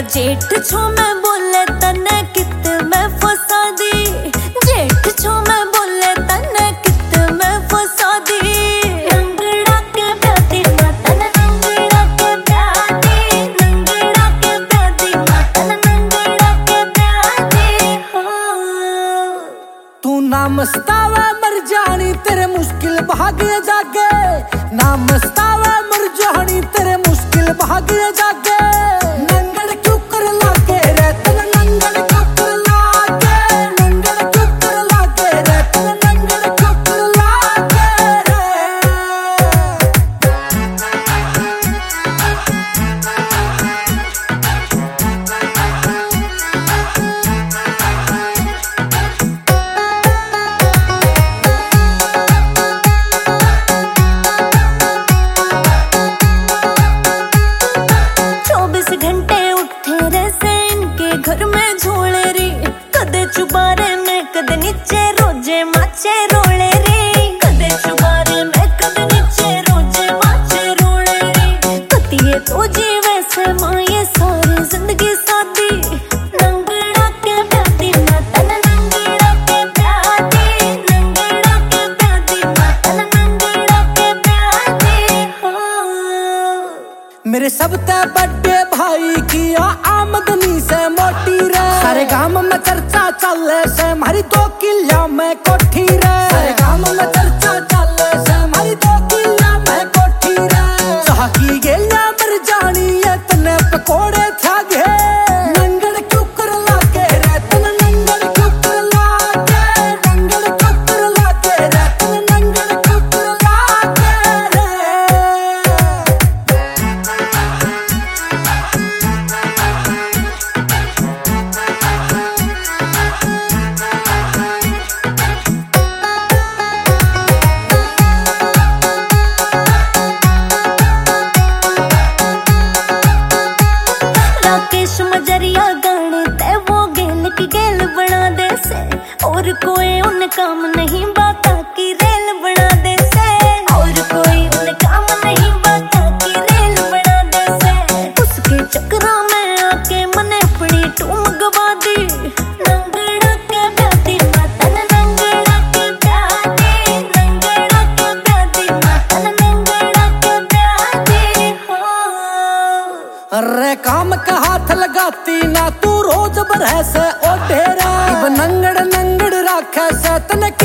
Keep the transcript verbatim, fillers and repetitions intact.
जेठ छो मैं बोले तने कित मैं फसा दी, जेठ छो मैं बोले तने कित मैं फसा दी। नंगड़ा के प्यादी मातन नंगड़ा के प्यादी, नंगड़ा के प्यादी मातन नंगड़ा के प्यादी हो। तू ना मस्तावे मर जानी तेरे मुश्किल भाग्य जागे, ना मस्तावे मर जानी तेरे मुश्किल भाग्य जागे। नंगड़ क्यों कर लागे रे तन नंगड़ क्यों कर लागे, नंगड़ क्यों कर लागे रे तन नंगड़ क्यों कर लागे रे। घंटे उठे रे से इनके घर में झोले रे, कदे चुबारे में कदे नीचे रोजे माचे रोले रे, कदे चुबारे में कदे नीचे रोजे माचे रोले रे। कतिये तो जीवे से माँ ये सारी जिंदगी सादी। नंगड़ा के प्यादी मातन नंगड़ा के प्यादी, नंगड़ा के प्यादी मातन नंगड़ा के प्यादी हो। मेरे सब ते बड़े भाई की आमदनी से मोटी रे, सारे गांव में चर्चा चले से मारी दो किला में कोठी रे, सारे गांव में चर्चा चले से मारी दो किला में कोठी रे। चाह की गेलिया मर जानी है तने पकोड़े था गे। नंगड़ क्यों कर लागे रे तन नंगड़ क्यों कर लागे, नंगड़ क्यों कर लागे रे तन नंगड़ क्यों कर लागे रे। राकेश मजरिया गाने ते वो गेल की गेल बना दे से, और कोई उन काम नहीं बाता की रेल बना दे से, और कोई उन काम नहीं बाता की रेल बना दे से। उसके चक्रा में आके मने अपनी टूम गवा दी। नंगड़ा के प्यादी मातन नंगड़ा के प्यादी, नंगड़ा के प्यादी मातन नंगड़ा के प्यादी हो। अरे काम का हाथ लगाती ना तू रोज बरह से ओ ढेरा, नंगड़ नंगड़ राखे से तने